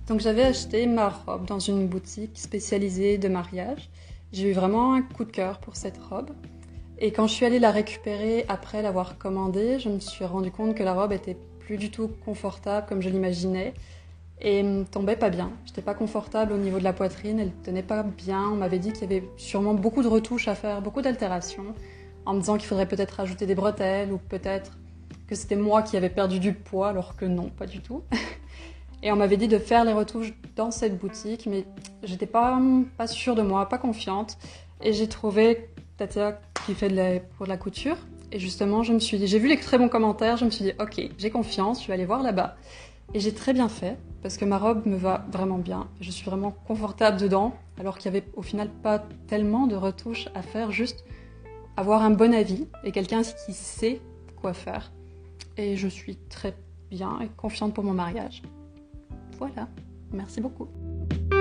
Donc j'avais acheté ma robe dans une boutique spécialisée de mariage. J'ai eu vraiment un coup de cœur pour cette robe. Et quand je suis allée la récupérer après l'avoir commandée, je me suis rendu compte que la robe était plus du tout confortable comme je l'imaginais et me tombait pas bien. J'étais pas confortable au niveau de la poitrine, elle tenait pas bien. On m'avait dit qu'il y avait sûrement beaucoup de retouches à faire, beaucoup d'altérations, en me disant qu'il faudrait peut-être rajouter des bretelles ou peut-être que c'était moi qui avais perdu du poids alors que non, pas du tout. Et on m'avait dit de faire les retouches dans cette boutique, mais j'étais pas sûre de moi, pas confiante. Et j'ai trouvé Tatia qui fait pour de la couture. Et justement, j'ai vu les très bons commentaires, je me suis dit, ok, j'ai confiance, je vais aller voir là-bas. Et j'ai très bien fait, parce que ma robe me va vraiment bien. Je suis vraiment confortable dedans, alors qu'il y avait au final pas tellement de retouches à faire, juste avoir un bon avis et quelqu'un qui sait quoi faire. Et je suis très bien et confiante pour mon mariage. Voilà, merci beaucoup.